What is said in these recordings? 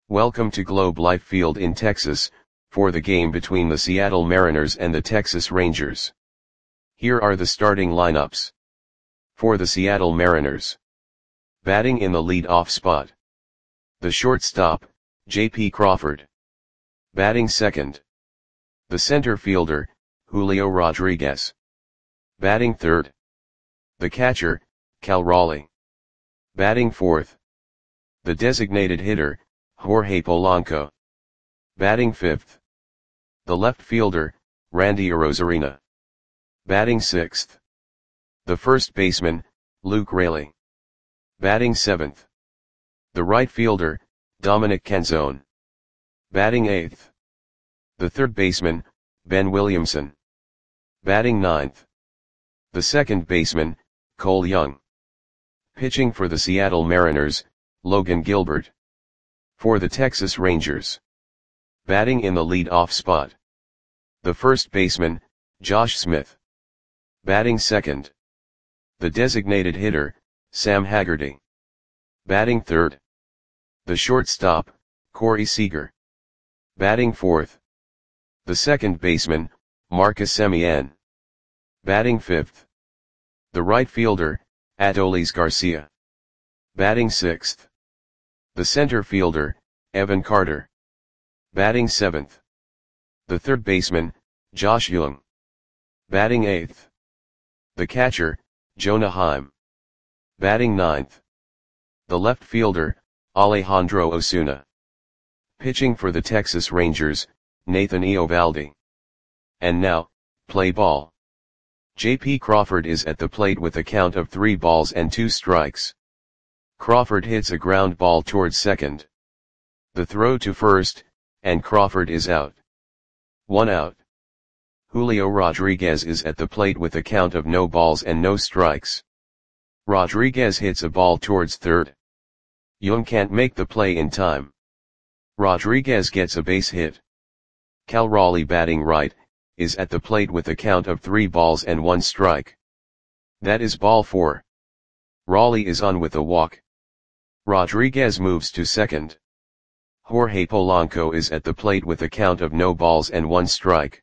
Welcome to Globe Life Field in Texas, for the game between the Seattle Mariners and the Texas Rangers. Here are the starting lineups. For the Seattle Mariners. Batting in the lead-off spot. The shortstop, J.P. Crawford. Batting second. The center fielder, Julio Rodriguez. Batting third. The catcher, Cal Raleigh. Batting fourth. The designated hitter, Jorge Polanco. Batting fifth. The left fielder, Randy Arozarena. Batting sixth. The first baseman, Luke Raley. Batting seventh. The right fielder, Dominic Canzone. Batting eighth. The third baseman, Ben Williamson. Batting ninth. The second baseman, Cole Young. Pitching for the Seattle Mariners, Logan Gilbert. For the Texas Rangers. Batting in the lead-off spot. The first baseman, Josh Smith. Batting second. The designated hitter, Sam Haggerty. Batting third. The shortstop, Corey Seager. Batting fourth. The second baseman, Marcus Semien. Batting fifth. The right fielder, Adolis Garcia. Batting sixth. The center fielder, Evan Carter. Batting seventh. The third baseman, Josh Jung. Batting eighth. The catcher, Jonah Heim. Batting ninth. The left fielder, Alejandro Osuna. Pitching for the Texas Rangers, Nathan Eovaldi. And now, play ball. J.P. Crawford is at the plate with a count of 3 balls and 2 strikes. Crawford hits a ground ball towards second. The throw to first, and Crawford is out. 1 out. Julio Rodriguez is at the plate with a count of no balls and no strikes. Rodriguez hits a ball towards third. Young can't make the play in time. Rodriguez gets a base hit. Cal Raleigh, batting right, is at the plate with a count of 3 balls and 1 strike. That is ball 4. Raleigh is on with a walk. Rodriguez moves to second. Jorge Polanco is at the plate with a count of no balls and 1 strike.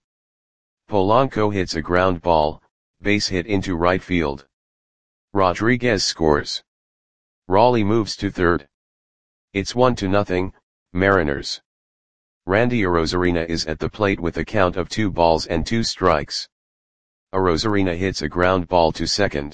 Polanco hits a ground ball, base hit into right field. Rodriguez scores. Raleigh moves to third. It's 1-0, Mariners. Randy Arozarena is at the plate with a count of 2 balls and 2 strikes. Arozarena hits a ground ball to second.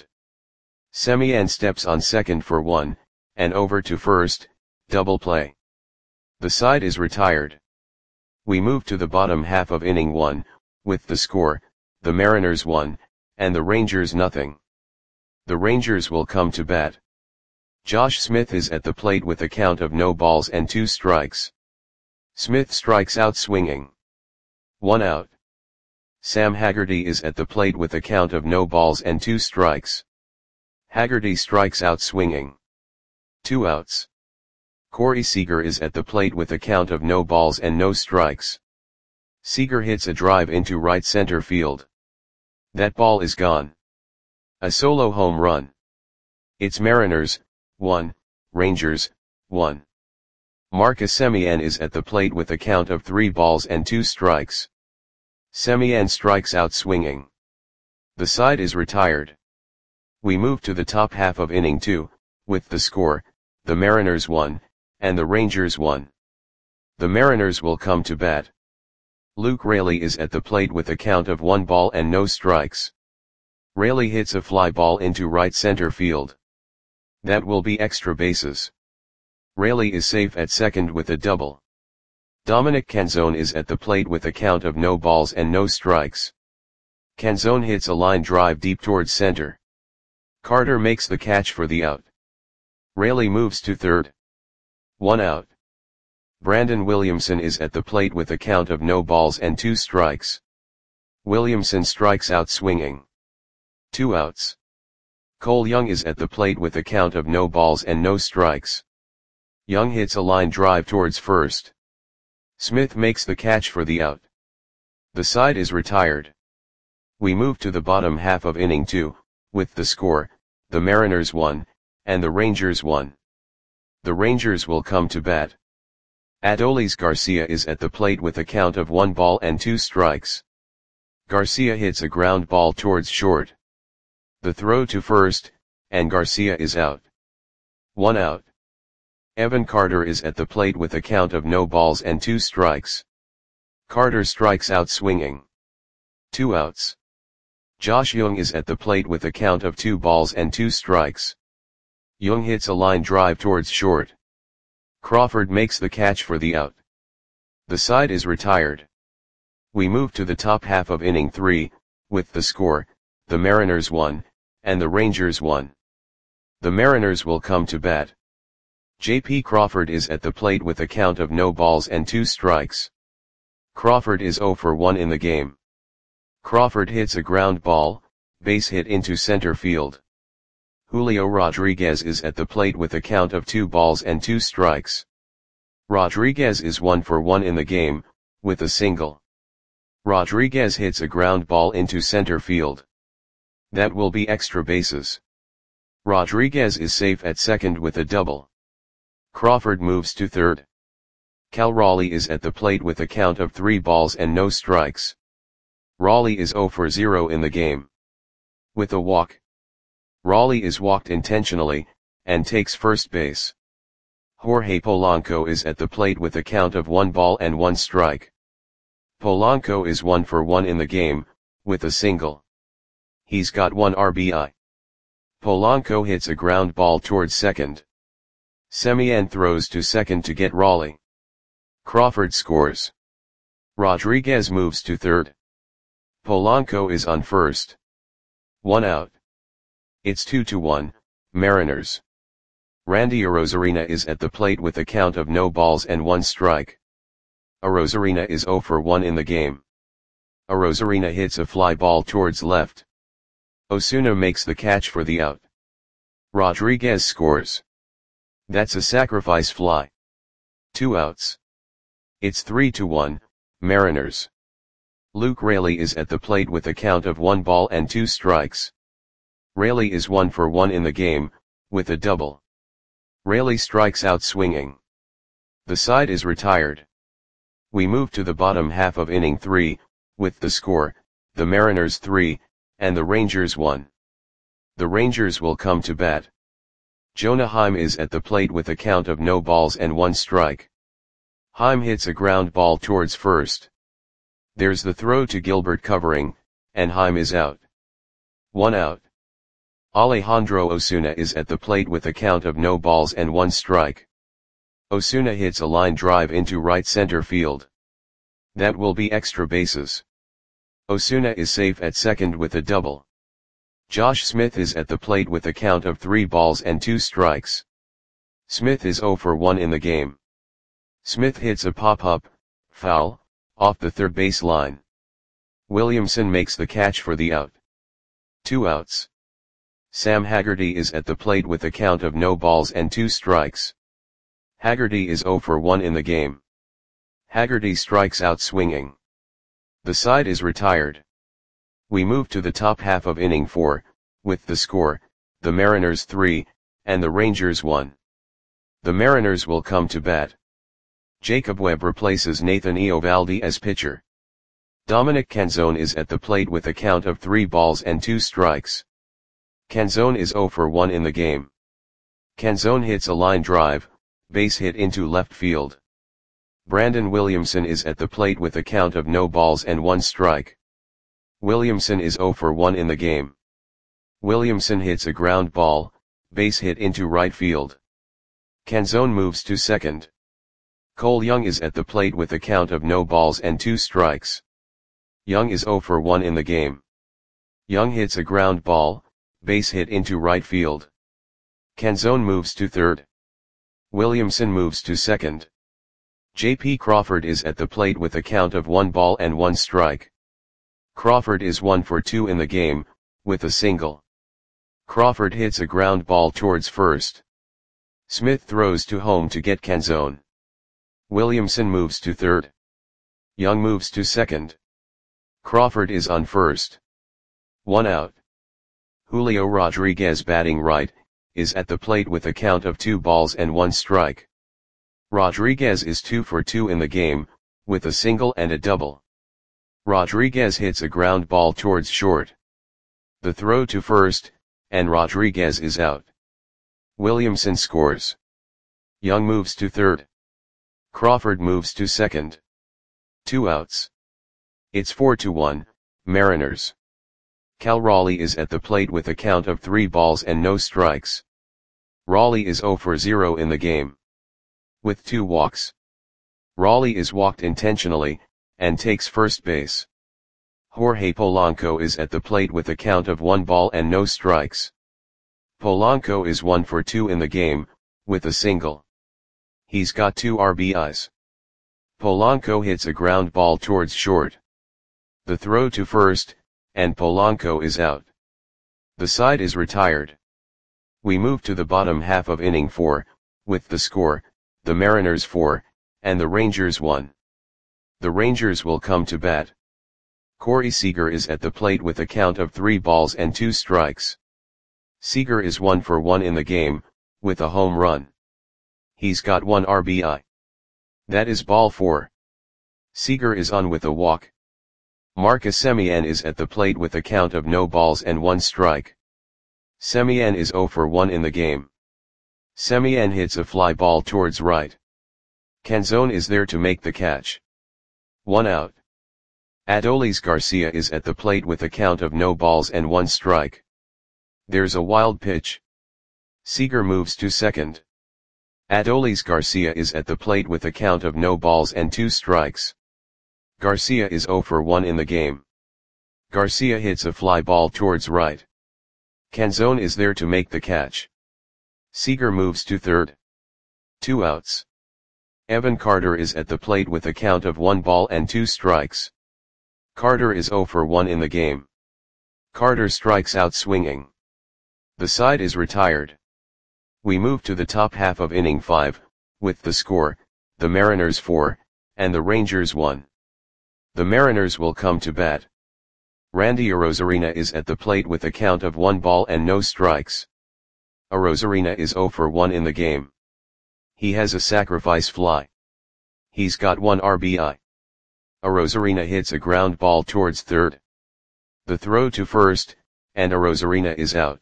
Semien steps on second for 1, and over to first, double play. The side is retired. We move to the bottom half of inning 1, with the score, the Mariners 1, and the Rangers 0. The Rangers will come to bat. Josh Smith is at the plate with a count of no balls and 2 strikes. Smith strikes out swinging. 1 out. Sam Haggerty is at the plate with a count of no balls and 2 strikes. Haggerty strikes out swinging. 2 outs. Corey Seager is at the plate with a count of no balls and no strikes. Seager hits a drive into right center field. That ball is gone. A solo home run. It's Mariners 1, Rangers 1. Marcus Semien is at the plate with a count of 3 balls and 2 strikes. Semien strikes out swinging. The side is retired. We move to the top half of inning 2, with the score, the Mariners 1, and the Rangers 1. The Mariners will come to bat. Luke Raley is at the plate with a count of 1 ball and no strikes. Raley hits a fly ball into right center field. That will be extra bases. Raley is safe at second with a double. Dominic Canzone is at the plate with a count of no balls and no strikes. Canzone hits a line drive deep towards center. Carter makes the catch for the out. Raley moves to third. 1 out. Brandon Williamson is at the plate with a count of no balls and 2 strikes. Williamson strikes out swinging. 2 outs. Cole Young is at the plate with a count of no balls and no strikes. Young hits a line drive towards first. Smith makes the catch for the out. The side is retired. We move to the bottom half of inning 2, with the score, the Mariners 1, and the Rangers 1. The Rangers will come to bat. Adolis Garcia is at the plate with a count of 1 ball and 2 strikes. Garcia hits a ground ball towards short. The throw to first, and Garcia is out. 1 out. Evan Carter is at the plate with a count of no balls and 2 strikes. Carter strikes out swinging. 2 outs. Josh Jung is at the plate with a count of 2 balls and 2 strikes. Jung hits a line drive towards short. Crawford makes the catch for the out. The side is retired. We move to the top half of inning 3, with the score, the Mariners 1, and the Rangers 1. The Mariners will come to bat. J.P. Crawford is at the plate with a count of no balls and 2 strikes. Crawford is 0 for 1 in the game. Crawford hits a ground ball, base hit into center field. Julio Rodriguez is at the plate with a count of 2 balls and 2 strikes. Rodriguez is 1 for 1 in the game, with a single. Rodriguez hits a ground ball into center field. That will be extra bases. Rodriguez is safe at second with a double. Crawford moves to third. Cal Raleigh is at the plate with a count of 3 balls and no strikes. Raleigh is 0 for 0 in the game. With a walk. Raleigh is walked intentionally, and takes first base. Jorge Polanco is at the plate with a count of 1 ball and 1 strike. Polanco is 1 for 1 in the game, with a single. He's got 1 RBI. Polanco hits a ground ball towards second. Semien throws to second to get Raleigh. Crawford scores. Rodriguez moves to third. Polanco is on first. 1 out. It's 2-1, Mariners. Randy Arozarena is at the plate with a count of no balls and 1 strike. Arozarena is 0 for 1 in the game. Arozarena hits a fly ball towards left. Osuna makes the catch for the out. Rodriguez scores. That's a sacrifice fly. 2 outs. It's 3-1, Mariners. Luke Raley is at the plate with a count of 1 ball and 2 strikes. Raley is 1 for 1 in the game, with a double. Raley strikes out swinging. The side is retired. We move to the bottom half of inning 3, with the score, the Mariners 3, and the Rangers 1. The Rangers will come to bat. Jonah Heim is at the plate with a count of no balls and 1 strike. Heim hits a ground ball towards first. There's the throw to Gilbert covering, and Heim is out. 1 out. Alejandro Osuna is at the plate with a count of no balls and 1 strike. Osuna hits a line drive into right center field. That will be extra bases. Osuna is safe at second with a double. Josh Smith is at the plate with a count of 3 balls and 2 strikes. Smith is 0 for 1 in the game. Smith hits a pop-up, foul, off the third base line. Williamson makes the catch for the out. 2 outs. Sam Haggerty is at the plate with a count of no balls and 2 strikes. Haggerty is 0 for 1 in the game. Haggerty strikes out swinging. The side is retired. We move to the top half of inning 4, with the score, the Mariners 3, and the Rangers 1. The Mariners will come to bat. Jacob Webb replaces Nathan Eovaldi as pitcher. Dominic Canzone is at the plate with a count of 3 balls and 2 strikes. Canzone is 0 for 1 in the game. Canzone hits a line drive, base hit into left field. Brandon Williamson is at the plate with a count of no balls and 1 strike. Williamson is 0 for 1 in the game. Williamson hits a ground ball, base hit into right field. Canzone moves to second. Cole Young is at the plate with a count of no balls and 2 strikes. Young is 0 for 1 in the game. Young hits a ground ball, base hit into right field. Canzone moves to third. Williamson moves to second. J.P. Crawford is at the plate with a count of 1 ball and 1 strike. Crawford is 1 for 2 in the game, with a single. Crawford hits a ground ball towards first. Smith throws to home to get Canzone. Williamson moves to third. Young moves to second. Crawford is on first. 1 out. Julio Rodriguez batting right, is at the plate with a count of 2 balls and 1 strike. Rodriguez is 2 for 2 in the game, with a single and a double. Rodriguez hits a ground ball towards short. The throw to first, and Rodriguez is out. Williamson scores. Young moves to third. Crawford moves to second. 2 outs. It's 4-1, Mariners. Cal Raleigh is at the plate with a count of 3 balls and no strikes. Raleigh is 0 for 0 in the game. With 2 walks. Raleigh is walked intentionally, and takes first base. Jorge Polanco is at the plate with a count of 1 ball and no strikes. Polanco is 1 for 2 in the game, with a single. He's got 2 RBIs. Polanco hits a ground ball towards short. The throw to first, and Polanco is out. The side is retired. We move to the bottom half of inning 4, with the score, the Mariners 4, and the Rangers 1. The Rangers will come to bat. Corey Seager is at the plate with a count of 3 balls and 2 strikes. Seager is 1 for 1 in the game, with a home run. He's got 1 RBI. That is ball 4. Seager is on with a walk. Marcus Semien is at the plate with a count of no balls and 1 strike. Semien is 0 for 1 in the game. Semien hits a fly ball towards right. Canzone is there to make the catch. 1 out. Adolis Garcia is at the plate with a count of no balls and 1 strike. There's a wild pitch. Seager moves to second. Adolis Garcia is at the plate with a count of no balls and 2 strikes. Garcia is 0 for 1 in the game. Garcia hits a fly ball towards right. Canzone is there to make the catch. Seager moves to third. 2 outs. Evan Carter is at the plate with a count of 1 ball and 2 strikes. Carter is 0 for 1 in the game. Carter strikes out swinging. The side is retired. We move to the top half of inning 5, with the score, the Mariners 4, and the Rangers 1. The Mariners will come to bat. Randy Arozarena is at the plate with a count of 1 ball and no strikes. Arozarena is 0 for 1 in the game. He has a sacrifice fly. He's got 1 RBI. Arozarena hits a ground ball towards third. The throw to first, and Arozarena is out.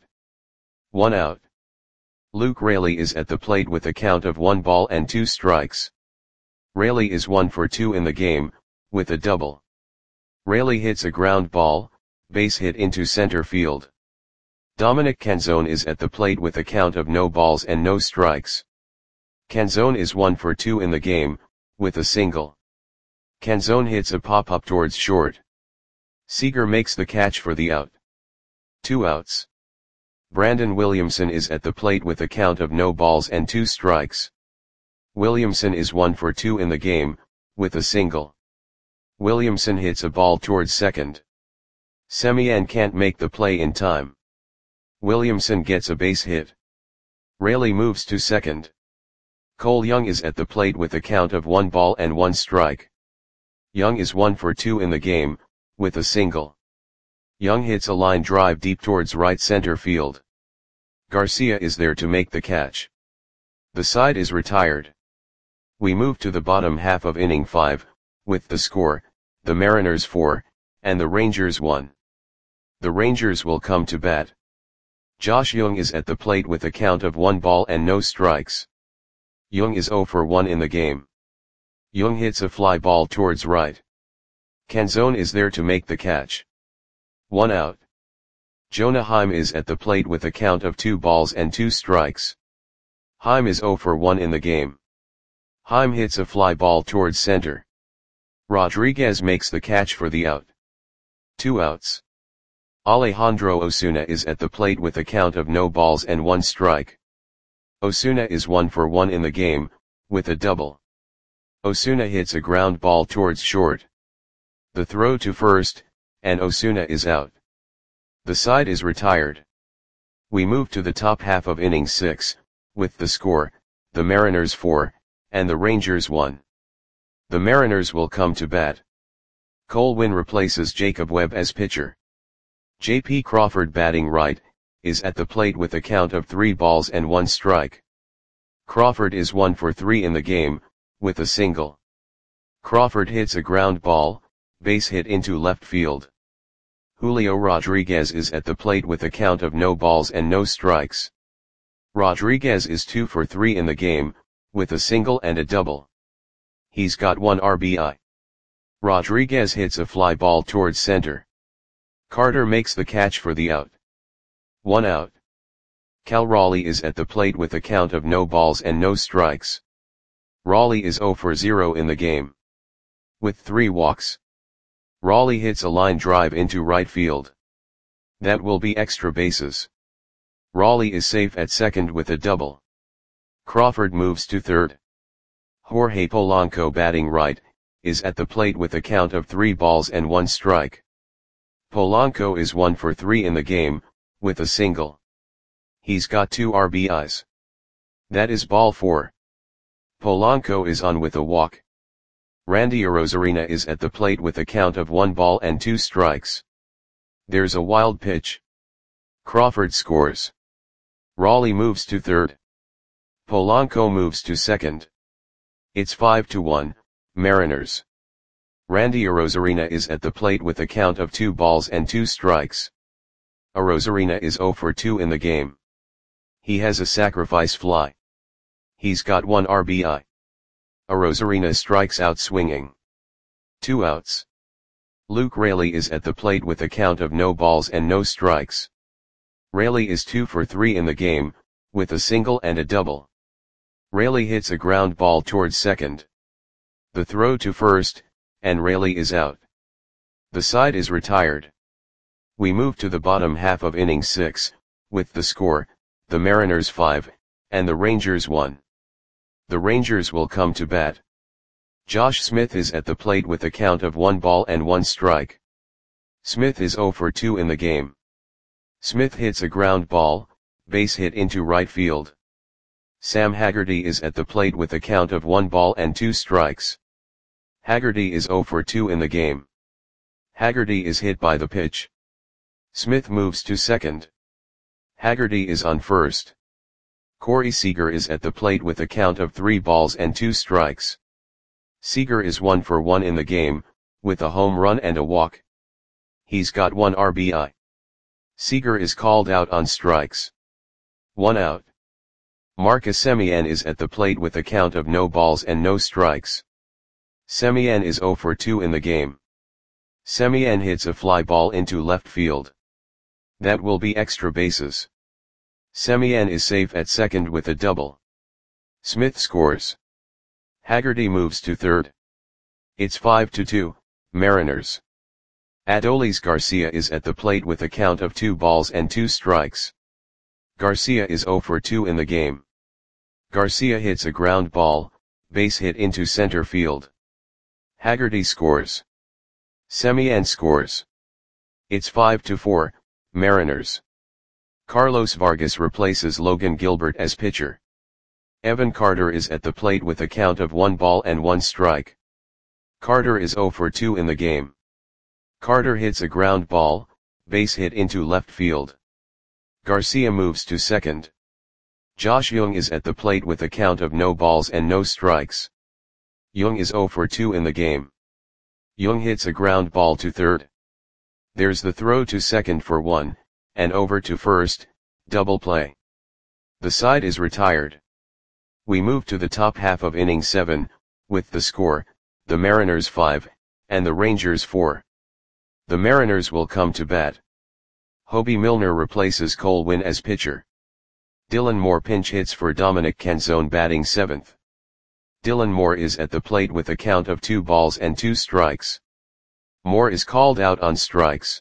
1 out. Luke Raley is at the plate with a count of 1 ball and 2 strikes. Raley is 1 for 2 in the game, with a double. Raley hits a ground ball, base hit into center field. Dominic Canzone is at the plate with a count of no balls and no strikes. Canzone is 1 for 2 in the game, with a single. Canzone hits a pop-up towards short. Seager makes the catch for the out. 2 outs. Brandon Williamson is at the plate with a count of no balls and 2 strikes. Williamson is 1 for 2 in the game, with a single. Williamson hits a ball towards second. Semien can't make the play in time. Williamson gets a base hit. Raley moves to second. Cole Young is at the plate with a count of 1 ball and 1 strike. Young is 1 for 2 in the game, with a single. Young hits a line drive deep towards right center field. Garcia is there to make the catch. The side is retired. We move to the bottom half of inning 5, with the score, the Mariners 4, and the Rangers 1. The Rangers will come to bat. Josh Jung is at the plate with a count of 1 ball and no strikes. Jung is 0 for 1 in the game. Jung hits a fly ball towards right. Canzone is there to make the catch. 1 out. Jonah Heim is at the plate with a count of 2 balls and 2 strikes. Heim is 0 for 1 in the game. Heim hits a fly ball towards center. Rodriguez makes the catch for the out. 2 outs. Alejandro Osuna is at the plate with a count of no balls and 1 strike. Osuna is 1 for 1 in the game, with a double. Osuna hits a ground ball towards short. The throw to first, and Osuna is out. The side is retired. We move to the top half of inning 6, with the score, the Mariners 4, and the Rangers 1. The Mariners will come to bat. Cole Winn replaces Jacob Webb as pitcher. J.P. Crawford batting right, is at the plate with a count of 3 balls and 1 strike. Crawford is 1 for 3 in the game, with a single. Crawford hits a ground ball, base hit into left field. Julio Rodriguez is at the plate with a count of no balls and no strikes. Rodriguez is 2 for 3 in the game, with a single and a double. He's got 1 RBI. Rodriguez hits a fly ball towards center. Carter makes the catch for the out. 1 out. Cal Raleigh is at the plate with a count of no balls and no strikes. Raleigh is 0 for 0 in the game. With 3 walks. Raleigh hits a line drive into right field. That will be extra bases. Raleigh is safe at second with a double. Crawford moves to third. Jorge Polanco, batting right, is at the plate with a count of 3 balls and 1 strike. Polanco is 1 for 3 in the game, with a single. He's got 2 RBIs. That is ball 4. Polanco is on with a walk. Randy Arozarena is at the plate with a count of 1 ball and 2 strikes. There's a wild pitch. Crawford scores. Raleigh moves to third. Polanco moves to second. It's 5-1, Mariners. Randy Arozarena is at the plate with a count of 2 balls and 2 strikes. Arozarena is 0 for 2 in the game. He has a sacrifice fly. He's got 1 RBI. Arozarena strikes out swinging. 2 outs. Luke Raley is at the plate with a count of no balls and no strikes. Raley is 2 for 3 in the game, with a single and a double. Raley hits a ground ball towards second. The throw to first, and Raley is out. The side is retired. We move to the bottom half of inning 6, with the score, the Mariners 5, and the Rangers 1. The Rangers will come to bat. Josh Smith is at the plate with a count of 1 ball and 1 strike. Smith is 0 for 2 in the game. Smith hits a ground ball, base hit into right field. Sam Haggerty is at the plate with a count of 1 ball and 2 strikes. Haggerty is 0 for 2 in the game. Haggerty is hit by the pitch. Smith moves to second. Haggerty is on first. Corey Seager is at the plate with a count of 3 balls and 2 strikes. Seager is 1 for 1 in the game, with a home run and a walk. He's got 1 RBI. Seager is called out on strikes. 1 out. Marcus Semien is at the plate with a count of no balls and no strikes. Semien is 0 for 2 in the game. Semien hits a fly ball into left field. That will be extra bases. Semien is safe at second with a double. Smith scores. Haggerty moves to third. It's 5-2, Mariners. Adolis Garcia is at the plate with a count of 2 balls and 2 strikes. Garcia is 0 for 2 in the game. Garcia hits a ground ball, base hit into center field. Haggerty scores. Semien scores. It's 5-4, Mariners. Carlos Vargas replaces Logan Gilbert as pitcher. Evan Carter is at the plate with a count of 1 ball and 1 strike. Carter is 0 for 2 in the game. Carter hits a ground ball, base hit into left field. Garcia moves to second. Josh Jung is at the plate with a count of no balls and no strikes. Jung is 0 for 2 in the game. Jung hits a ground ball to third. There's the throw to second for 1, and over to first, double play. The side is retired. We move to the top half of inning 7, with the score, the Mariners 5, and the Rangers 4. The Mariners will come to bat. Hobie Milner replaces Cole Winn as pitcher. Dylan Moore pinch hits for Dominic Canzone, batting 7th. Dylan Moore is at the plate with a count of 2 balls and 2 strikes. Moore is called out on strikes.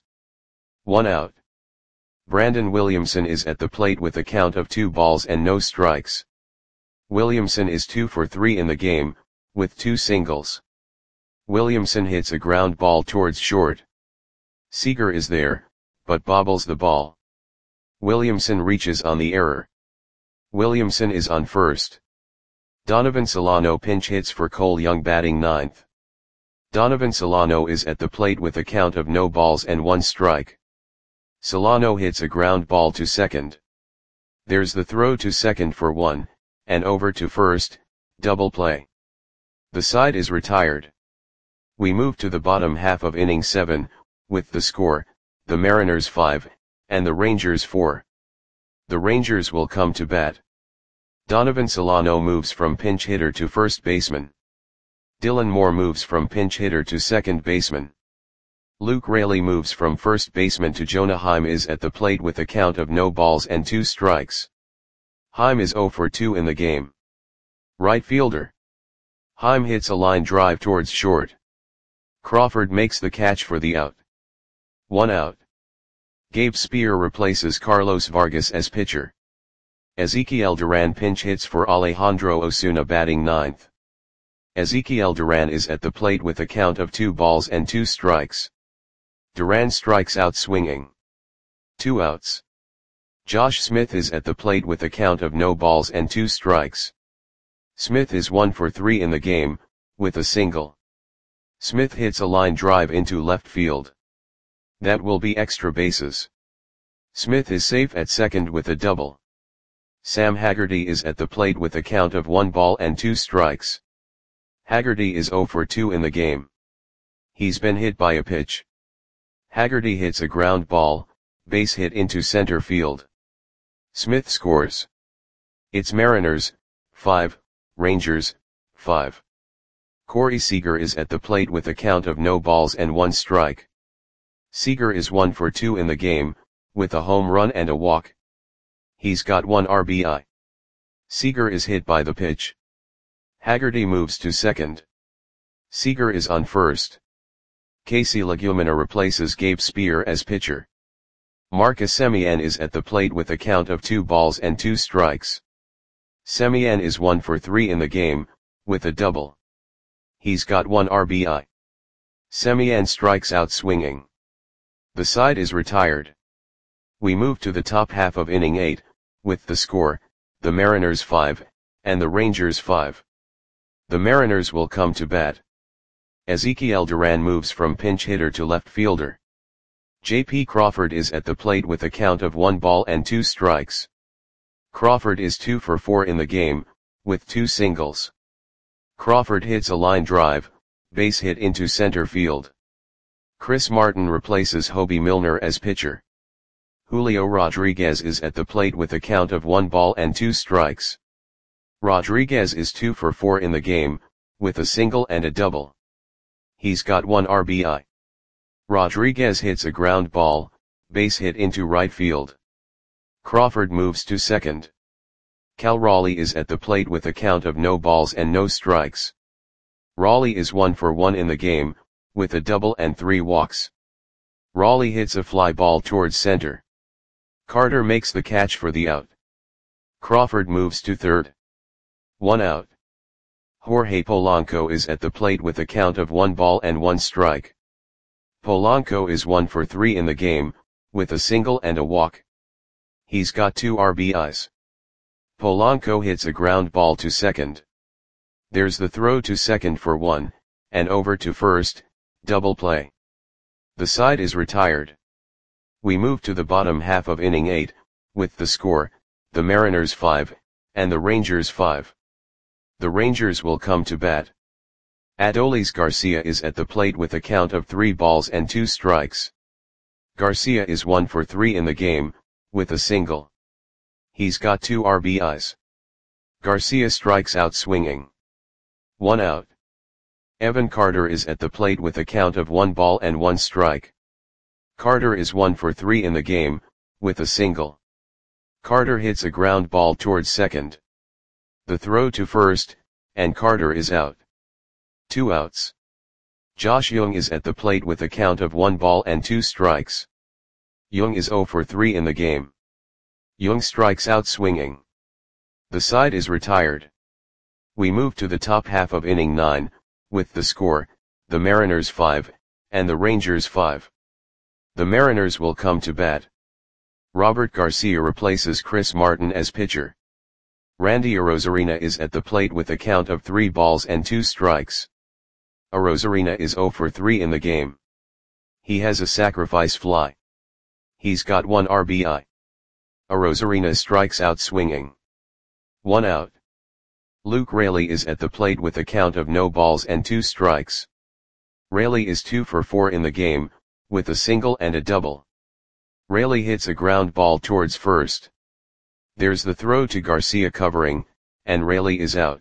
1 out. Brandon Williamson is at the plate with a count of 2 balls and no strikes. Williamson is 2 for 3 in the game, with 2 singles. Williamson hits a ground ball towards short. Seager is there, but bobbles the ball. Williamson reaches on the error. Williamson is on first. Donovan Solano pinch hits for Cole Young, batting 9th. Donovan Solano is at the plate with a count of no balls and 1 strike. Solano hits a ground ball to second. There's the throw to second for 1, and over to first, double play. The side is retired. We move to the bottom half of inning 7, with the score, the Mariners 5, and the Rangers 4. The Rangers will come to bat. Donovan Solano moves from pinch hitter to first baseman. Dylan Moore moves from pinch hitter to second baseman. Luke Raley moves from first baseman to Jonah Heim is at the plate with a count of no balls and 2 strikes. Heim is 0 for 2 in the game. Right fielder. Heim hits a line drive towards short. Crawford makes the catch for the out. 1 out. Gabe Spear replaces Carlos Vargas as pitcher. Ezekiel Duran pinch hits for Alejandro Osuna batting 9th. Ezekiel Duran is at the plate with a count of 2 balls and 2 strikes. Duran strikes out swinging. 2 outs. Josh Smith is at the plate with a count of no balls and 2 strikes. Smith is 1 for 3 in the game, with a single. Smith hits a line drive into left field. That will be extra bases. Smith is safe at second with a double. Sam Haggerty is at the plate with a count of 1 ball and 2 strikes. Haggerty is 0 for 2 in the game. He's been hit by a pitch. Haggerty hits a ground ball, base hit into center field. Smith scores. It's Mariners, 5, Rangers, 5. Corey Seager is at the plate with a count of no balls and 1 strike. Seager is 1 for 2 in the game, with a home run and a walk. He's got 1 RBI. Seager is hit by the pitch. Haggerty moves to second. Seager is on first. Casey Legumina replaces Gabe Spear as pitcher. Marcus Semien is at the plate with a count of 2 balls and 2 strikes. Semien is 1 for 3 in the game, with a double. He's got 1 RBI. Semien strikes out swinging. The side is retired. We move to the top half of inning 8, with the score, the Mariners 5, and the Rangers 5. The Mariners will come to bat. Ezekiel Duran moves from pinch hitter to left fielder. J.P. Crawford is at the plate with a count of 1 ball and 2 strikes. Crawford is 2 for 4 in the game, with 2 singles. Crawford hits a line drive, base hit into center field. Chris Martin replaces Hobie Milner as pitcher. Julio Rodriguez is at the plate with a count of 1 ball and 2 strikes. Rodriguez is 2 for 4 in the game, with a single and a double. He's got 1 RBI. Rodriguez hits a ground ball, base hit into right field. Crawford moves to second. Cal Raleigh is at the plate with a count of no balls and no strikes. Raleigh is 1 for 1 in the game, with a double and 3 walks. Raleigh hits a fly ball towards center. Carter makes the catch for the out. Crawford moves to third. 1 out. Jorge Polanco is at the plate with a count of 1 ball and 1 strike. Polanco is 1 for 3 in the game, with a single and a walk. He's got 2 RBIs. Polanco hits a ground ball to second. There's the throw to second for 1, and over to first, double play. The side is retired. We move to the bottom half of inning 8, with the score, the Mariners 5, and the Rangers 5. The Rangers will come to bat. Adolis Garcia is at the plate with a count of 3 balls and 2 strikes. Garcia is 1 for 3 in the game, with a single. He's got 2 RBIs. Garcia strikes out swinging. 1 out. Evan Carter is at the plate with a count of 1 ball and 1 strike. Carter is 1 for 3 in the game, with a single. Carter hits a ground ball towards second. The throw to first, and Carter is out. 2 outs. Josh Jung is at the plate with a count of 1 ball and 2 strikes. Jung is 0 for 3 in the game. Jung strikes out swinging. The side is retired. We move to the top half of inning 9, with the score, the Mariners 5, and the Rangers 5. The Mariners will come to bat. Robert Garcia replaces Chris Martin as pitcher. Randy Arozarena is at the plate with a count of 3 balls and 2 strikes. Arozarena is 0 for 3 in the game. He has a sacrifice fly. He's got 1 RBI. Arozarena strikes out swinging. 1 out. Luke Raley is at the plate with a count of no balls and 2 strikes. Raley is 2 for 4 in the game, with a single and a double. Raley hits a ground ball towards first. There's the throw to Garcia covering, and Raley is out.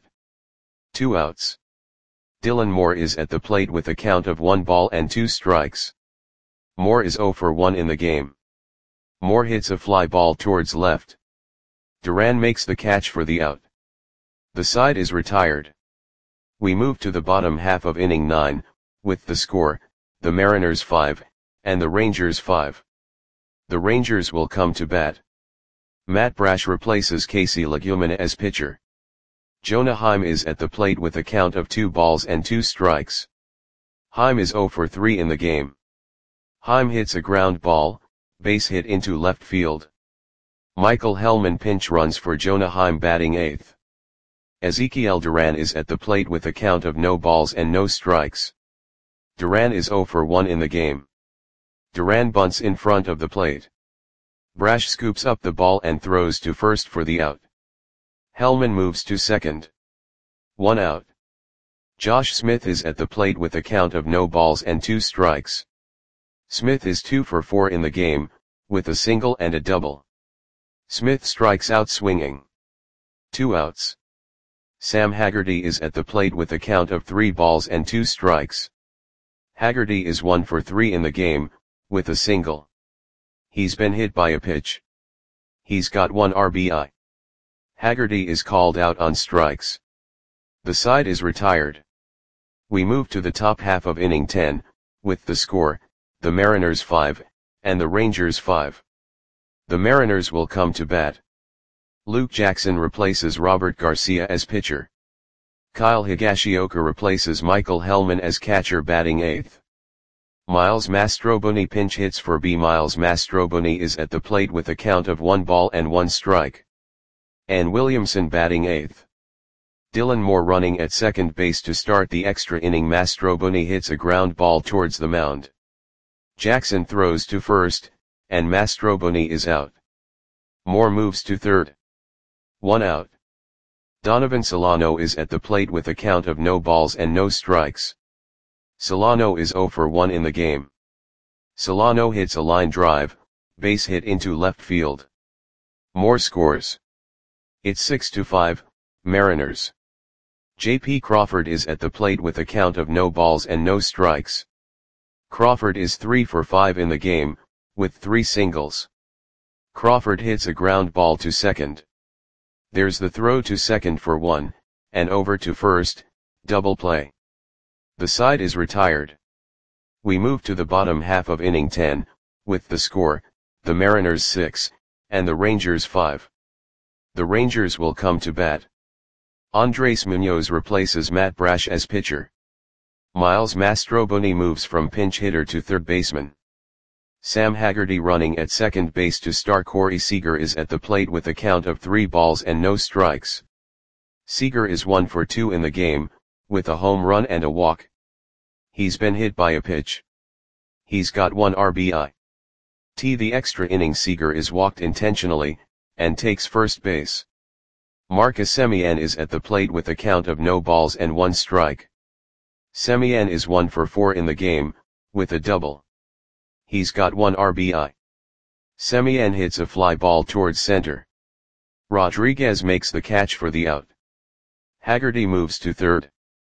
2 outs. Dylan Moore is at the plate with a count of 1 ball and 2 strikes. Moore is 0 for 1 in the game. Moore hits a fly ball towards left. Duran makes the catch for the out. The side is retired. We move to the bottom half of inning 9, with the score, the Mariners 5, and the Rangers 5. The Rangers will come to bat. Matt Brash replaces Casey Legumina as pitcher. Jonah Heim is at the plate with a count of 2 balls and 2 strikes. Heim is 0 for 3 in the game. Heim hits a ground ball, base hit into left field. Michael Hellman pinch runs for Jonah Heim batting 8th. Ezekiel Duran is at the plate with a count of no balls and no strikes. Duran is 0 for 1 in the game. Duran bunts in front of the plate. Brash scoops up the ball and throws to first for the out. Hellman moves to second. 1 out. Josh Smith is at the plate with a count of no balls and 2 strikes. Smith is 2 for 4 in the game, with a single and a double. Smith strikes out swinging. 2 outs. Sam Haggerty is at the plate with a count of 3 balls and 2 strikes. Haggerty is 1 for 3 in the game, with a single. He's been hit by a pitch. He's got 1 RBI. Haggerty is called out on strikes. The side is retired. We move to the top half of inning 10, with the score, the Mariners 5, and the Rangers 5. The Mariners will come to bat. Luke Jackson replaces Robert Garcia as pitcher. Kyle Higashioka replaces Michael Hellman as catcher batting 8th. Miles Mastroboni pinch hits for B. Miles Mastroboni is at the plate with a count of 1 ball and 1 strike. Ann Williamson batting 8th. Dylan Moore running at second base to start the extra inning. Mastroboni hits a ground ball towards the mound. Jackson throws to first, and Mastroboni is out. Moore moves to third. 1 out. Donovan Solano is at the plate with a count of no balls and no strikes. Solano is 0 for 1 in the game. Solano hits a line drive, base hit into left field. Moore scores. It's 6-5, Mariners. J.P. Crawford is at the plate with a count of no balls and no strikes. Crawford is 3 for 5 in the game, with 3 singles. Crawford hits a ground ball to second. There's the throw to second for 1, and over to first, double play. The side is retired. We move to the bottom half of inning 10, with the score, the Mariners 6, and the Rangers 5. The Rangers will come to bat. Andres Munoz replaces Matt Brash as pitcher. Miles Mastroboni moves from pinch hitter to third baseman. Sam Haggerty running at second base to start. Corey Seager is at the plate with a count of 3 balls and no strikes. Seager is 1 for 2 in the game, with a home run and a walk. He's been hit by a pitch. He's got 1 RBI. The extra inning Seager is walked intentionally, and takes first base. Marcus Semien is at the plate with a count of no balls and 1 strike. Semien is 1 for 4 in the game, with a double. He's got 1 RBI. Semien hits a fly ball towards center. Rodriguez makes the catch for the out. Haggerty moves to third.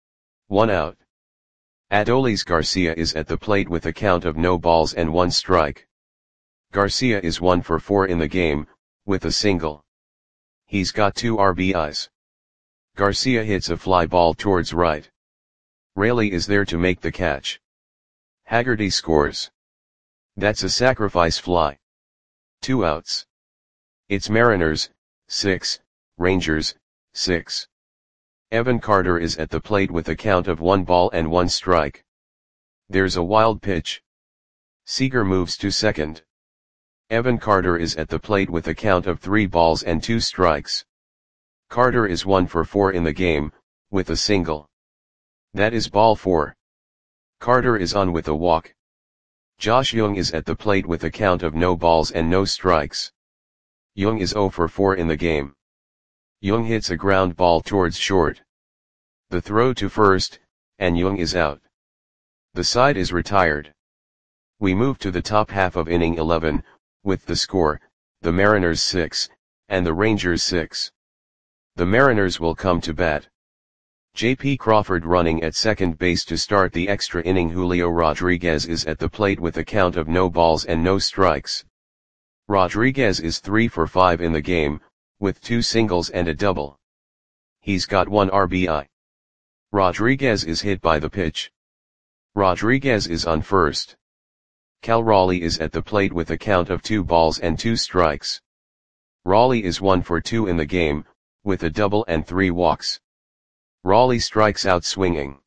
1 out. Adolis Garcia is at the plate with a count of no balls and 1 strike. Garcia is 1 for 4 in the game, with a single. He's got 2 RBIs. Garcia hits a fly ball towards right. Raley is there to make the catch. Haggerty scores. That's a sacrifice fly. 2 outs. It's Mariners, 6, Rangers, 6. Evan Carter is at the plate with a count of 1 ball and 1 strike. There's a wild pitch. Seager moves to second. Evan Carter is at the plate with a count of 3 balls and 2 strikes. Carter is 1 for 4 in the game, with a single. That is ball 4. Carter is on with a walk. Josh Jung is at the plate with a count of no balls and no strikes. Jung is 0 for 4 in the game. Jung hits a ground ball towards short. The throw to first, and Jung is out. The side is retired. We move to the top half of inning 11, with the score, the Mariners 6, and the Rangers 6. The Mariners will come to bat. J.P. Crawford running at second base to start the extra inning. Julio Rodriguez is at the plate with a count of no balls and no strikes. Rodriguez is 3 for 5 in the game, with 2 singles and a double. He's got 1 RBI. Rodriguez is hit by the pitch. Rodriguez is on first. Cal Raleigh is at the plate with a count of 2 balls and 2 strikes. Raleigh is 1 for 2 in the game, with a double and 3 walks. Raleigh strikes out swinging.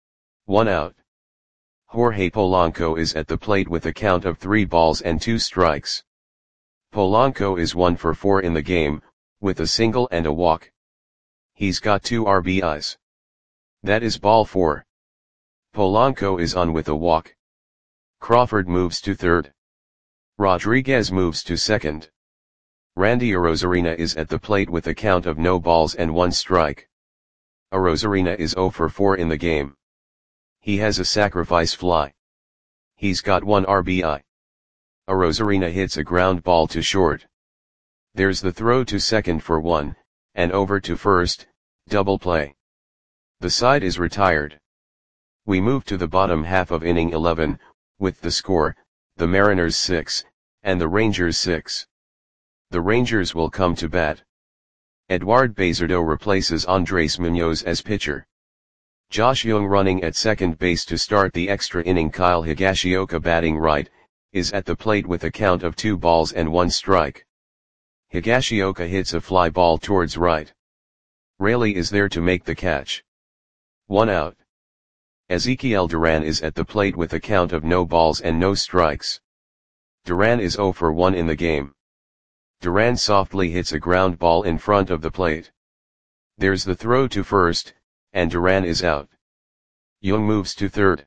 1 out. Jorge Polanco is at the plate with a count of 3 balls and 2 strikes. Polanco is 1 for 4 in the game, with a single and a walk. He's got 2 RBIs. That is ball 4. Polanco is on with a walk. Crawford moves to third. Rodriguez moves to second. Randy Arozarena is at the plate with a count of no balls and 1 strike. Arozarena is 0 for 4 in the game. He has a sacrifice fly. He's got 1 RBI. Arozarena hits a ground ball to short. There's the throw to second for 1, and over to first, double play. The side is retired. We move to the bottom half of inning 11, with the score, the Mariners 6, and the Rangers 6. The Rangers will come to bat. Eduard Bazardo replaces Andres Munoz as pitcher. Josh Jung running at second base to start the extra inning. Kyle Higashioka batting right, is at the plate with a count of 2 balls and 1 strike. Higashioka hits a fly ball towards right. Raley is there to make the catch. 1 out. Ezekiel Duran is at the plate with a count of no balls and no strikes. Duran is 0 for 1 in the game. Duran softly hits a ground ball in front of the plate. There's the throw to first, and Duran is out. Jung moves to third.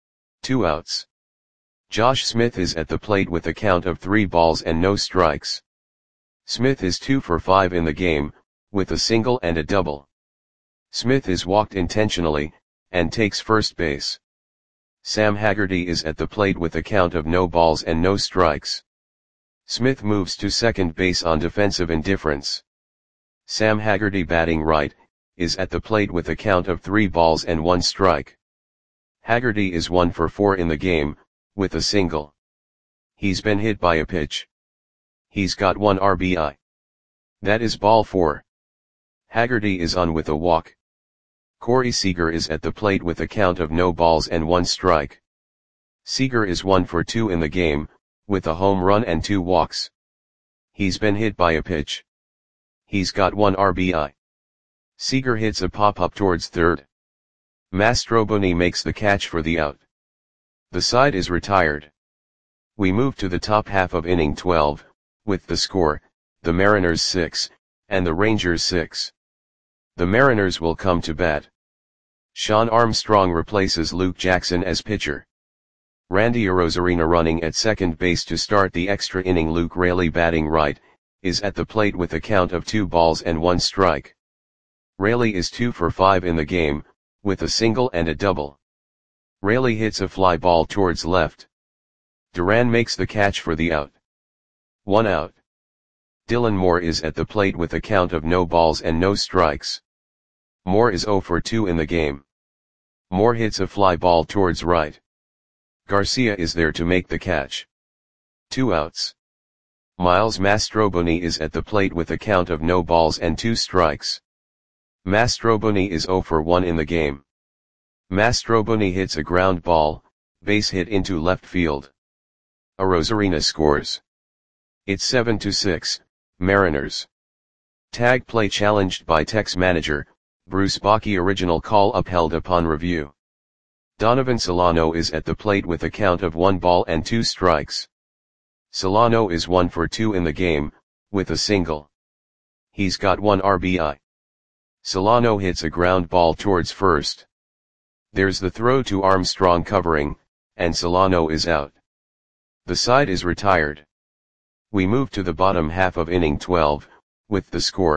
2 outs. Josh Smith is at the plate with a count of 3 balls and no strikes. Smith is 2 for 5 in the game, with a single and a double. Smith is walked intentionally, and takes first base. Sam Haggerty is at the plate with a count of no balls and no strikes. Smith moves to second base on defensive indifference. Sam Haggerty batting right, is at the plate with a count of 3 balls and 1 strike. Haggerty is 1 for 4 in the game, with a single. He's been hit by a pitch. He's got 1 RBI. That is ball 4. Haggerty is on with a walk. Corey Seager is at the plate with a count of no balls and 1 strike. Seager is 1 for 2 in the game, with a home run and 2 walks. He's been hit by a pitch. He's got 1 RBI. Seager hits a pop-up towards third. Mastroboni makes the catch for the out. The side is retired. We move to the top half of inning 12, with the score, the Mariners 6, and the Rangers 6. The Mariners will come to bat. Sean Armstrong replaces Luke Jackson as pitcher. Randy Arozarena running at second base to start the extra inning. Luke Raley batting right, is at the plate with a count of 2 balls and 1 strike. Raley is 2 for 5 in the game, with a single and a double. Raley hits a fly ball towards left. Duran makes the catch for the out. 1 out. Dylan Moore is at the plate with a count of no balls and no strikes. Moore is 0 for 2 in the game. Moore hits a fly ball towards right. Garcia is there to make the catch. 2 outs. Miles Mastroboni is at the plate with a count of no balls and 2 strikes. Mastroboni is 0 for 1 in the game. Mastroboni hits a ground ball, base hit into left field. Arozarena scores. It's 7-6, Mariners. Tag play challenged by Tex manager, Bruce Bochy. Original call upheld upon review. Donovan Solano is at the plate with a count of 1 ball and 2 strikes. Solano is 1 for 2 in the game, with a single. He's got 1 RBI. Solano hits a ground ball towards first. There's the throw to Armstrong covering, and Solano is out. The side is retired. We move to the bottom half of inning 12, with the score,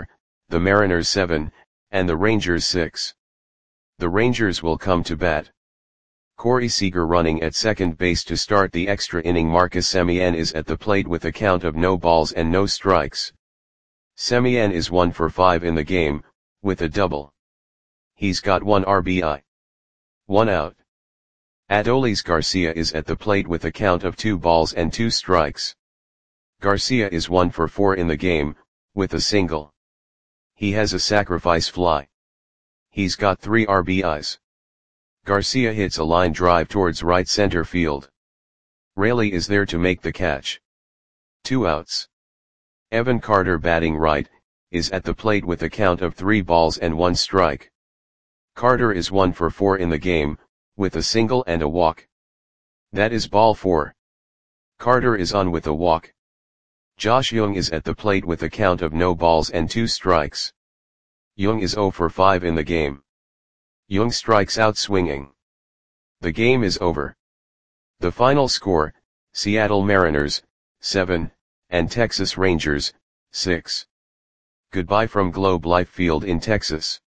the Mariners 7, and the Rangers 6. The Rangers will come to bat. Corey Seager running at second base to start the extra inning. Marcus Semien is at the plate with a count of no balls and no strikes. Semien is 1 for 5 in the game, with a double. He's got 1 RBI. 1 out. Adolis Garcia is at the plate with a count of 2 balls and 2 strikes. Garcia is 1 for 4 in the game, with a single. He has a sacrifice fly. He's got 3 RBIs. Garcia hits a line drive towards right center field. Raley is there to make the catch. 2 outs. Evan Carter batting right, is at the plate with a count of 3 balls and 1 strike. Carter is 1 for 4 in the game, with a single and a walk. That is ball 4. Carter is on with a walk. Josh Jung is at the plate with a count of no balls and 2 strikes. Jung is 0 for 5 in the game. Jung strikes out swinging. The game is over. The final score, Seattle Mariners, 7, and Texas Rangers, 6. Goodbye from Globe Life Field in Texas.